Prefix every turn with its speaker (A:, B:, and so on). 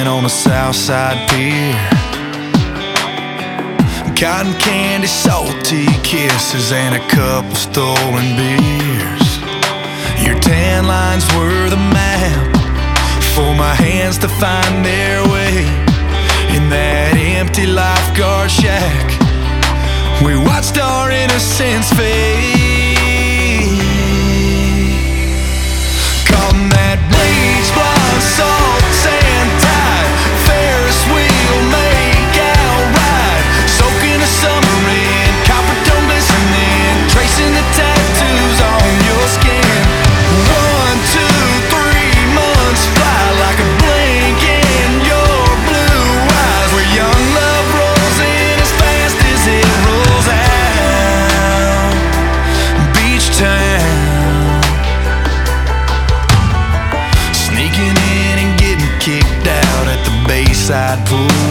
A: Sitting on a Southside pier, cotton candy, salty kisses, and a couple stolen beers. Your tan lines were the map for my hands to find their way. In that empty lifeguard shack, we watched our innocence fade. Caught in that bleach blonde salt sand tide, Ferris wheel make out ride, soaking the summer in, copper tone glistening, tracing the tattoos on your skin. 1, 2, 3 months fly like a blink in your blue eyes, where young love rolls in as fast as it rolls out. Beach town, sneaking in and getting kicked out at the Bayside pool.